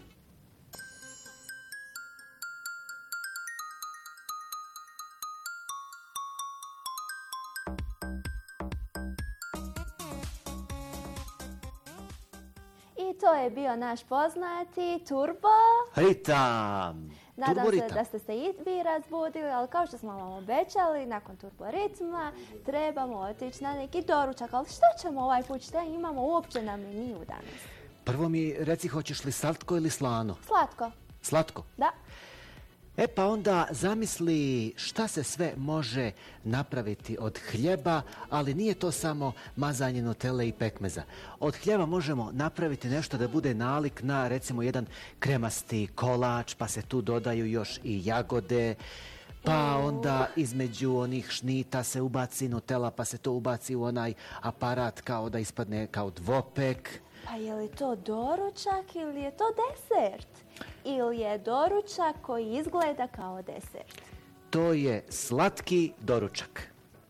I to je bio naš poznati Turbo Ritam. Nadam Turbo se Ritam. da ste se i vi razbudili, ali kao što smo vam obećali, nakon Turbo Ritma trebamo otići na neki doručak. Ali šta ćemo ovaj put? Šta imamo uopće na meniju danas? Prvo mi reci, hoćeš li slatko ili slano? Slatko. Slatko? Da. E pa onda zamisli šta se sve može napraviti od hljeba, ali nije to samo mazanje nutele i pekmeza. Od hljeba možemo napraviti nešto da bude nalik na recimo jedan kremasti kolač, pa se tu dodaju još i jagode, pa onda između onih šnita se ubaci nutela, pa se to ubaci u onaj aparat kao da ispadne kao dvopek. Pa je li to doručak ili je to desert? Ili je doručak koji izgleda kao desert? To je slatki doručak.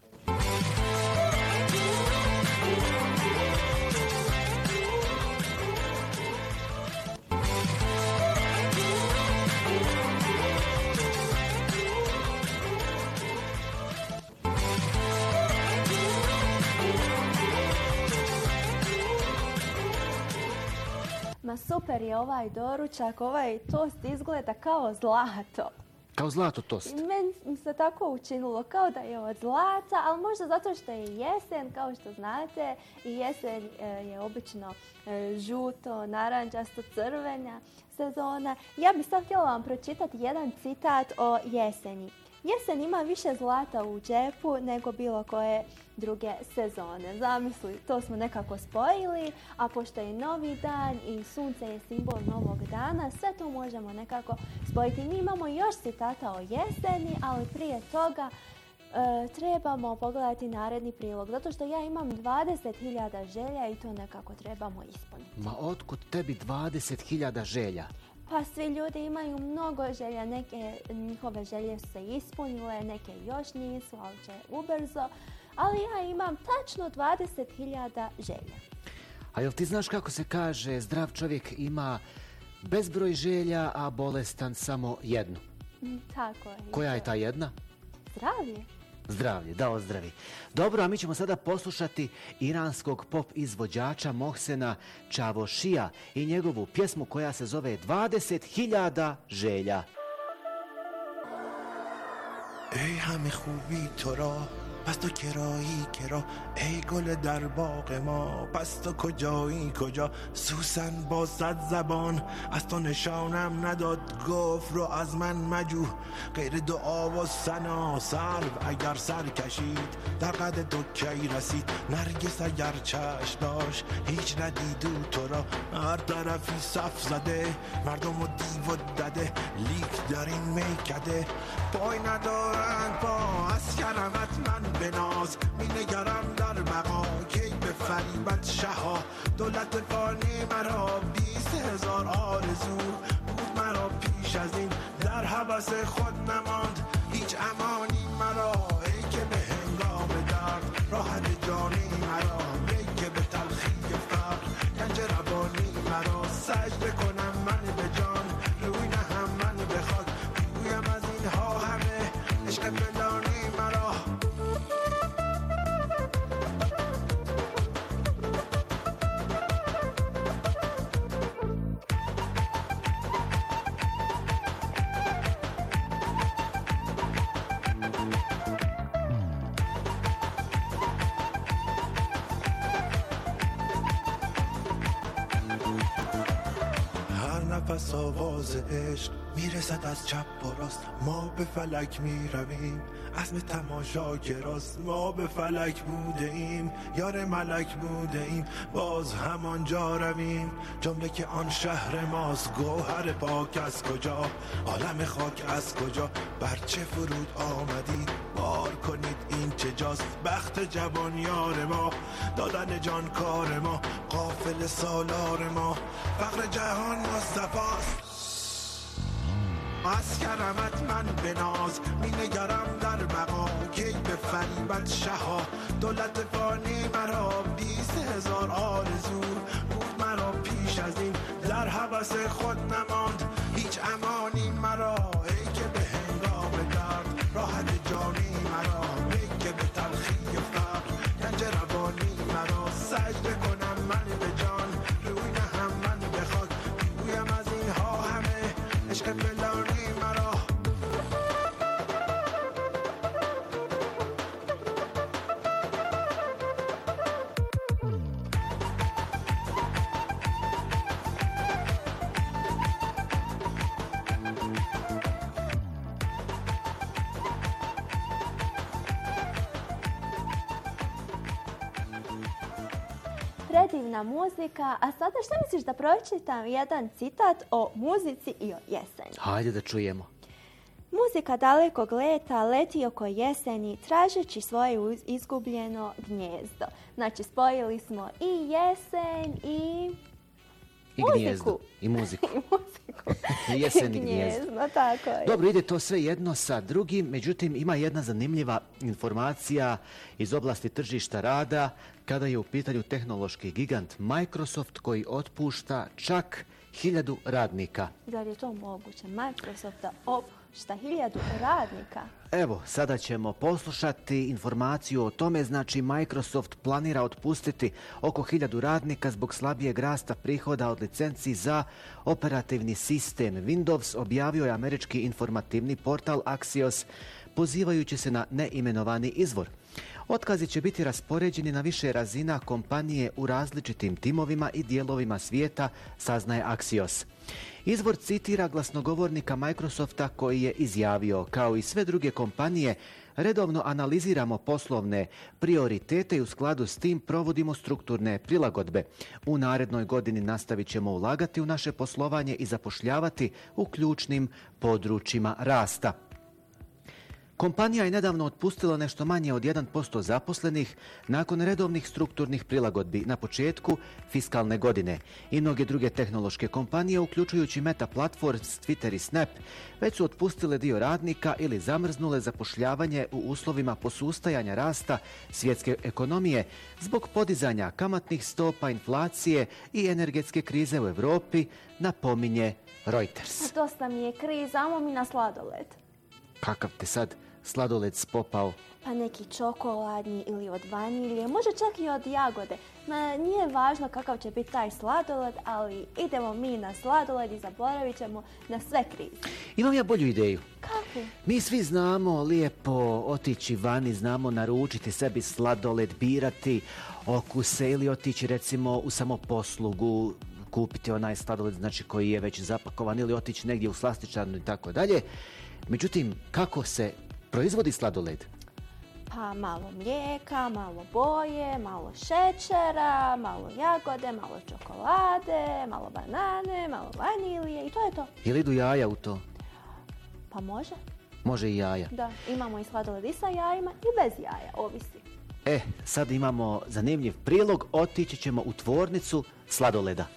Ma super je ovaj doručak, ovaj tost izgleda kao zlato. Kao zlato tost? Meni se tako učinilo, kao da je od zlata, ali možda zato što je jesen, kao što znate, i jesen je obično žuto, narančasto, crvena sezona. Ja bih sad htjela vam pročitati jedan citat o jeseni. Jesen ima više zlata u džepu nego bilo koje druge sezone. Zamisli, to smo nekako spojili, a pošto je novi dan i sunce je simbol novog dana, sve to možemo nekako spojiti. Mi imamo još citata o jeseni, ali prije toga e, trebamo pogledati naredni prilog, zato što ja imam dvadeset hiljada želja i to nekako trebamo ispuniti. Ma otkud tebi dvadeset hiljada želja? Pa svi ljudi imaju mnogo želja, neke njihove želje su se ispunile, neke još nisu, ali će ubrzo. Ali ja imam tačno dvadeset hiljada želja. A jel ti znaš kako se kaže, zdrav čovjek ima bezbroj želja, a bolestan samo jednu? Mm, tako je. Koja je ta jedna? Zdravlje. Zdravlje, da ozdravi. Dobro, a mi ćemo sada poslušati iranskog pop izvođača Mohsena Čavošija i njegovu pjesmu koja se zove dvadeset hiljada želja. ای همه خوبی تو را پس تو کرایی کرا ای گل در باغ ما، پس تو کجایی کجا سوسن با صد زبان، از تو نشانم نداد گفت رو از من مجو، غیر دعا و ثنا سرو اگر سر کشید در قد تو کی رسید، نرگس اگر چشم داشت هیچ ندیدو تو را، هر طرفی صف زده مردم و دیو و دده، لیک در این میکده پای ندارند پا، از کرمت من بناز می نگرم در بقا، کی به فریبت شها دولت فانی مرا، بیست هزار آرزو بود مرا پیش از این، در هوس خود نماند هیچ امانی مرا، ای که به هنگام درد راحت جانی مرا، ای که به تلخی فقر گنج روانی مرا، سجده کنم من به جان روی نهم من به خاک، بگویم از اینها همه عشق فلانی مرا. نفس آواز عشق میرسد از چپ و راست، ما به فلک میرویم عزم تماشا گراست، ما به فلک بوده ایم یار ملک بوده ایم باز همانجا رویم، جمله که آن شهر ماست، گوهر پاک از کجا عالم خاک از کجا، بر چه فرود آمدید بار کنید این چه جاست، بخت جوان یار ما دادن جان کار ما، قافل سالار ما فقر جهان مصطفاست، از کرمت من بناز می نگرم در بقا، کی به فریبت شها دولت فانی مرا، بیست هزار آرزو بود مرا پیش از این، در هوس خود نماند هیچ امانی مرا، ای که به هنگام درد راحت جانی مرا، ای که به تلخی فقر گنج روانی مرا، سجده کنم من به جان روی نهم من به خاک، بگویم از اینها همه عشق فلانی مرا. Predivna muzika, a sada šta misliš da pročitam jedan citat o muzici i o jeseni? Hajde da čujemo. Muzika dalekog leta leti oko jeseni tražeći svoje izgubljeno gnjezdo. Znači spojili smo i jesen i... I muziku. Gnjezdo, i muziku. I muziku. I jesen i gnjezdo. Gnjezdo, tako je. Dobro, ide to sve jedno sa drugim, međutim ima jedna zanimljiva informacija iz oblasti tržišta rada kada je u pitanju tehnološki gigant Microsoft koji otpušta čak hiljadu radnika. Zar je to moguće? Microsoft da otpušta hiljadu radnika? Evo, sada ćemo poslušati informaciju o tome. Znači, Microsoft planira otpustiti oko hiljadu radnika zbog slabijeg rasta prihoda od licenci za operativni sistem Windows, objavio je američki informativni portal Axios, pozivajući se na neimenovani izvor. Otkazi će biti raspoređeni na više razina kompanije u različitim timovima i dijelovima svijeta, saznaje Axios. Izvor citira glasnogovornika Microsofta koji je izjavio: kao i sve druge kompanije, redovno analiziramo poslovne prioritete i u skladu s tim provodimo strukturne prilagodbe. U narednoj godini nastavit ćemo ulagati u naše poslovanje i zapošljavati u ključnim područjima rasta. Kompanija je nedavno otpustila nešto manje od jedan posto zaposlenih nakon redovnih strukturnih prilagodbi na početku fiskalne godine. I mnoge druge tehnološke kompanije, uključujući Meta Platforms, Twitter i Snap, već su otpustile dio radnika ili zamrznule zapošljavanje u uslovima posustajanja rasta svjetske ekonomije zbog podizanja kamatnih stopa, inflacije i energetske krize u Europi, napominje Reuters. Dosta mi je kriza, amo mi na sladoled. Kakav te sad sladoled spopao pa neki čokoladni ili od vanilje, može čak i od jagode. Ma nije važno kakav će biti taj sladoled, ali idemo mi na sladoled i zaboravit ćemo na sve krize. Imam ja bolju ideju. Kako? Mi svi znamo lijepo otići vani, znamo naručiti sebi sladoled, birati okuse ili otići recimo u samoposlugu, kupiti onaj sladoled znači koji je već zapakovan ili otići negdje u slastičarnu i tako dalje. Međutim, kako se proizvodi sladoled? Pa malo mlijeka, malo boje, malo šećera, malo jagode, malo čokolade, malo banane, malo vanilije i to je to. Jel idu jaja u to? Pa može. Može i jaja. Da, imamo i sladoled i sa jajima i bez jaja, ovisi. E, sad imamo zanimljiv prilog, otići ćemo u tvornicu sladoleda.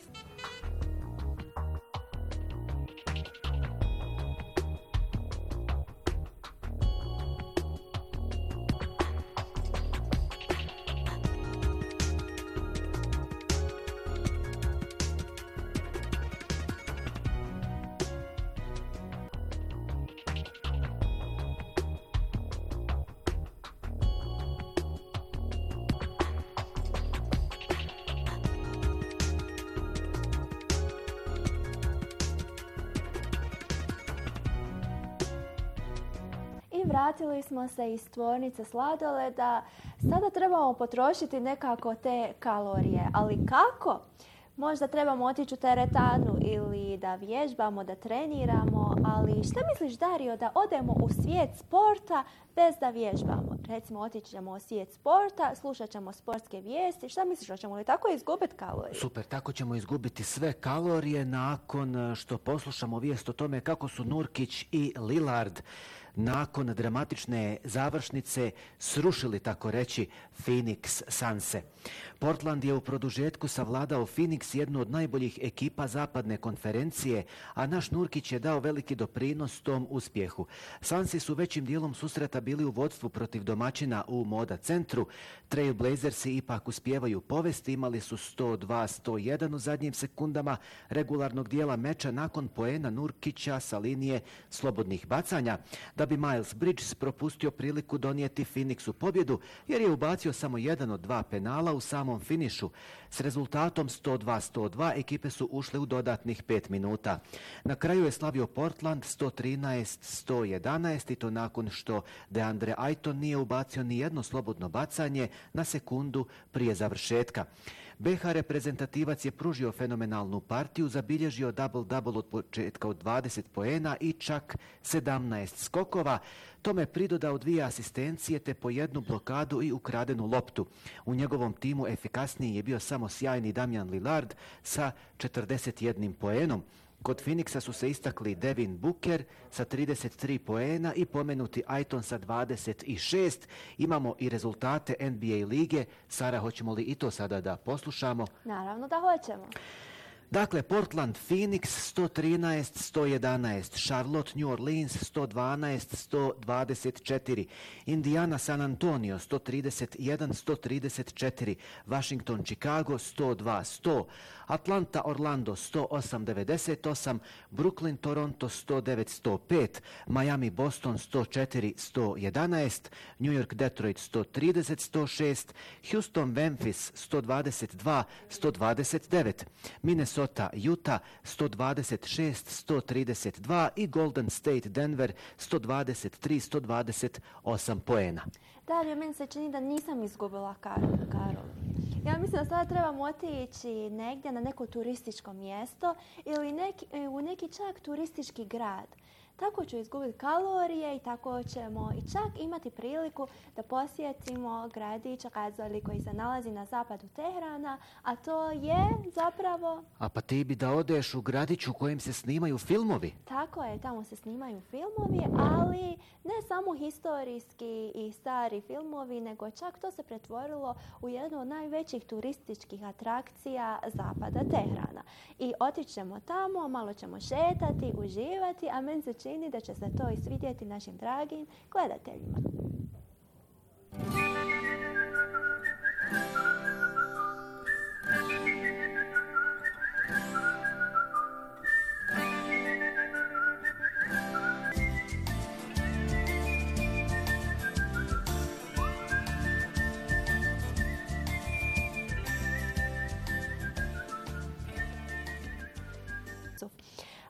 Vratili smo se iz tvornice sladoleda. Sada trebamo potrošiti nekako te kalorije. Ali kako? Možda trebamo otići u teretanu ili da vježbamo, da treniramo. Ali šta misliš, Dario, da odemo u svijet sporta bez da vježbamo? Recimo, otići ćemo u svijet sporta, slušat ćemo sportske vijesti. Šta misliš, hoćemo li tako izgubiti kalorije? Super, tako ćemo izgubiti sve kalorije nakon što poslušamo vijest o tome kako su Nurkić i Lillard nakon dramatične završnice srušili, tako reći, Phoenix Sunse. Portland je u produžetku savladao Phoenix, jednu od najboljih ekipa zapadne konferencije, a naš Nurkić je dao veliki doprinos tom uspjehu. Sunsi su većim dijelom susreta bili u vodstvu protiv domaćina u Moda centru. Trail Blazersi ipak uspijevaju povesti, imali su sto dva sto jedan u zadnjim sekundama regularnog dijela meča nakon poena Nurkića sa linije slobodnih bacanja, da bi Miles Bridges propustio priliku donijeti Phoenixu pobjedu jer je ubacio samo jedan od dva penala u samom finišu. S rezultatom sto dva sto dva ekipe su ušle u dodatnih pet minuta. Na kraju je slavio Portland sto trinaest sto jedanaest i to nakon što DeAndre Ayton nije ubacio ni jedno slobodno bacanje na sekundu prije završetka. B H reprezentativac je pružio fenomenalnu partiju, zabilježio double-double od početka od dvadeset poena i čak sedamnaest skokova. Tome pridodao dvije asistencije te po jednu blokadu i ukradenu loptu. U njegovom timu efikasniji je bio samo sjajni Damian Lillard sa četrdeset jednim poenom. Kod Phoenixa su se istakli Devin Booker sa trideset tri poena i pomenuti Ayton sa dvadeset šest. Imamo i rezultate N B A lige. Sara, hoćemo li i to sada da poslušamo? Naravno da hoćemo. Dakle, Portland Phoenix sto trinaest sto jedanaest, Charlotte New Orleans sto dvanaest sto dvadeset četiri, Indiana San Antonio sto trideset jedan sto trideset četiri, Washington Chicago sto dva sto, Atlanta Orlando sto osam devedeset osam, Brooklyn Toronto sto devet sto pet, Miami Boston sto četiri sto jedanaest, New York Detroit sto trideset sto šest, Houston Memphis sto dvadeset dva sto dvadeset devet, Minnesota Utah sto dvadeset šest sto trideset dva i Golden State Denver sto dvadeset tri sto dvadeset osam poena. Dario, meni se čini da nisam izgubila Karol. Ja mislim da sada trebamo otići negdje na neko turističko mjesto ili neki, u neki čak turistički grad. Tako ću izgubiti kalorije i tako ćemo i čak imati priliku da posjetimo gradić Gazoli koji se nalazi na zapadu Teherana, a to je zapravo... A pa ti bi da odeš u gradić u kojem se snimaju filmovi. Tako je, tamo se snimaju filmovi, ali ne samo historijski i stari filmovi, nego čak to se pretvorilo u jednu od najvećih turističkih atrakcija zapada Teherana. I otići ćemo tamo, malo ćemo šetati, uživati, a meni se čini da će se to i svidjeti našim dragim gledateljima.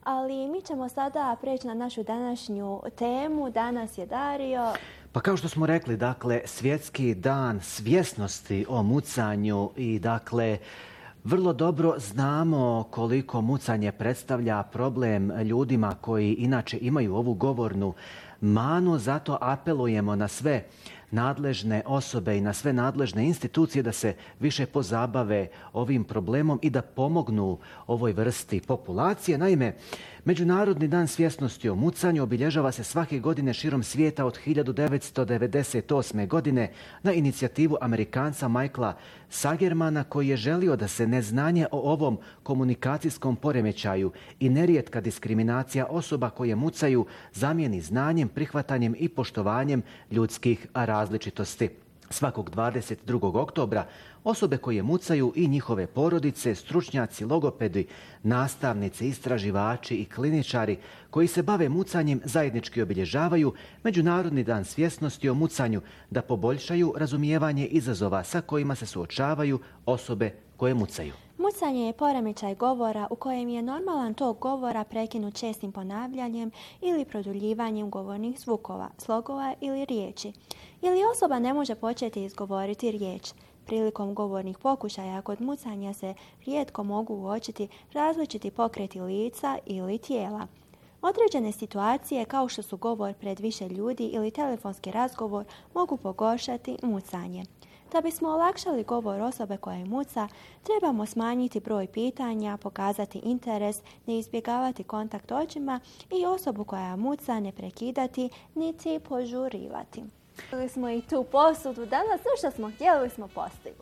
ali mi ćemo sada preći na našu današnju temu. Danas je Dario... Pa kao što smo rekli, dakle, svjetski dan svjesnosti o mucanju i dakle, vrlo dobro znamo koliko mucanje predstavlja problem ljudima koji inače imaju ovu govornu manu, zato apelujemo na sve nadležne osobe i na sve nadležne institucije da se više pozabave ovim problemom i da pomognu ovoj vrsti populacije. Naime, Međunarodni dan svjesnosti o mucanju obilježava se svake godine širom svijeta od hiljadu devetsto devedeset osme. godine na inicijativu Amerikanca Michaela Sagermana, koji je želio da se neznanje o ovom komunikacijskom poremećaju i nerijetka diskriminacija osoba koje mucaju zamijeni znanjem, prihvatanjem i poštovanjem ljudskih različitosti. Svakog dvadeset drugog oktobra osobe koje mucaju i njihove porodice, stručnjaci, logopedi, nastavnici, istraživači i kliničari koji se bave mucanjem zajednički obilježavaju Međunarodni dan svjesnosti o mucanju da poboljšaju razumijevanje izazova sa kojima se suočavaju osobe koje mucaju. Mucanje je poremećaj govora u kojem je normalan tok govora prekinut čestim ponavljanjem ili produljivanjem govornih zvukova, slogova ili riječi. Ili osoba ne može početi izgovoriti riječ. Prilikom govornih pokušaja kod mucanja se rijetko mogu uočiti različiti pokreti lica ili tijela. Određene situacije kao što su govor pred više ljudi ili telefonski razgovor mogu pogoršati mucanje. Da bismo olakšali govor osobe koja muca, trebamo smanjiti broj pitanja, pokazati interes, ne izbjegavati kontakt očima i osobu koja muca ne prekidati niti požurivati. Imali smo i tu posudu. Danas sve što smo htjeli smo postigli.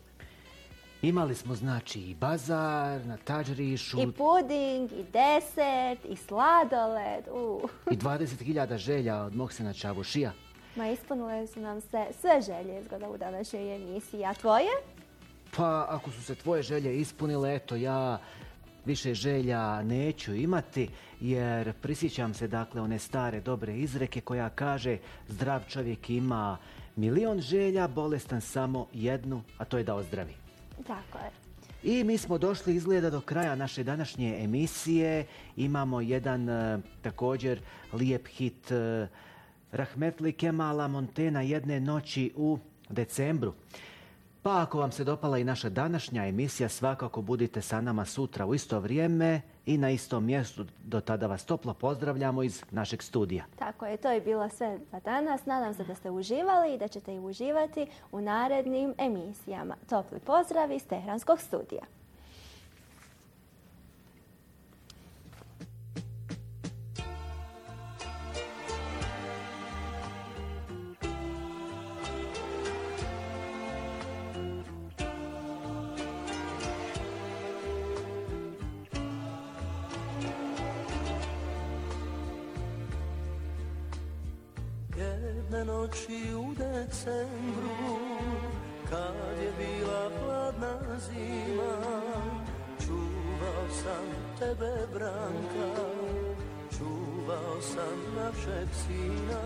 Imali smo znači i bazar na Tadžrišu. I puding, i desert, i sladoled. Uh. I dvadeset hiljada želja od Mohsena Čavušija. Ma ispunile su nam se sve želje izgleda u današnjoj emisiji. A tvoje? Pa ako su se tvoje želje ispunile, eto ja više želja neću imati, jer prisjećam se dakle one stare dobre izreke koja kaže zdrav čovjek ima milion želja, bolestan samo jednu, a to je da ozdravi. Tako je. I mi smo došli izgleda do kraja naše današnje emisije. Imamo jedan uh, također lijep hit uh, Rahmetli Kemala Montena Jedne noći u decembru. Pa ako vam se dopala i naša današnja emisija, svakako budite sa nama sutra u isto vrijeme i na istom mjestu. Do tada vas toplo pozdravljamo iz našeg studija. Tako je, to je bilo sve za danas. Nadam se da ste uživali i da ćete i uživati u narednim emisijama. Topli pozdrav iz Tehranskog studija. Jedne noći u decembru, kad je bila hladna zima, čuvao sam tebe, Branka, čuvao sam našeg sina.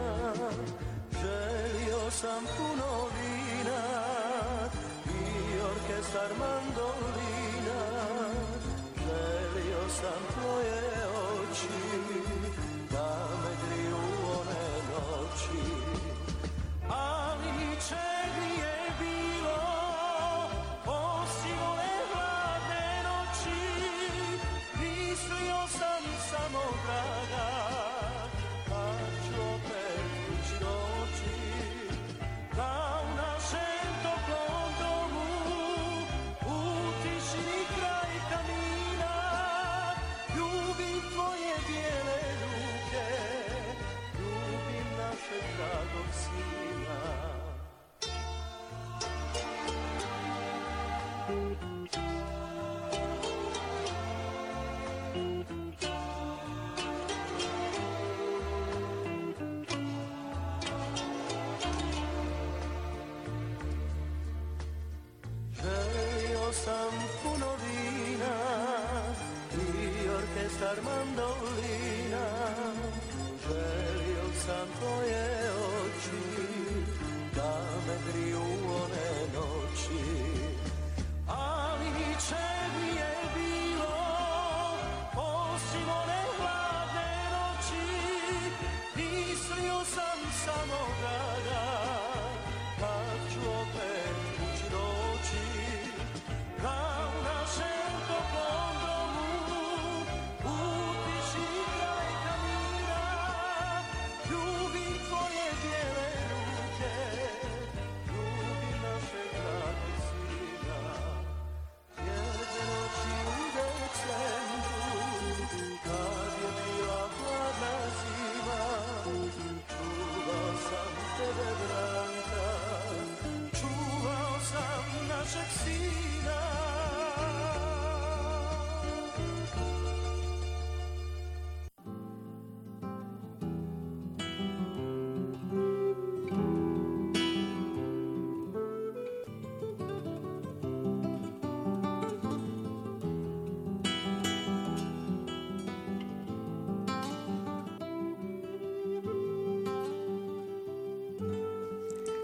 Želio sam puno vina i orkestar mandolina. Želio sam tvoje oči da me griju one noći. Ali ničeg nije bilo osim ove hladne noći. Mislio sam samo, draga, kad ću opet ući doći, da u našem toplom domu, u tišini kraj kamina, ljubim tvoje bijele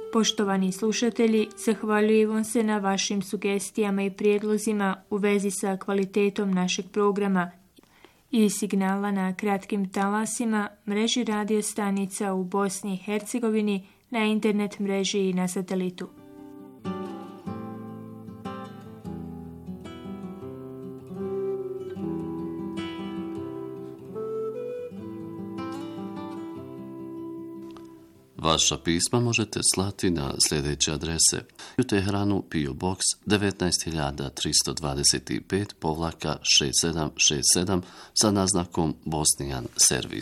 Poštovani slušatelji, zahvaljujemo se na vašim sugestijama i prijedlozima u vezi sa kvalitetom našeg programa i signala na kratkim talasima, mreži radio stanica u Bosni i Hercegovini, na internet mreži i na satelitu. Vaša pisma možete slati na sljedeće adrese: u Teheranu P O Box devetnaest hiljada tristo dvadeset pet povlaka šest sedam šest sedam sa naznakom Bosnijan servis.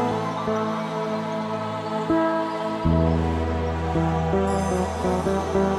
Thank you.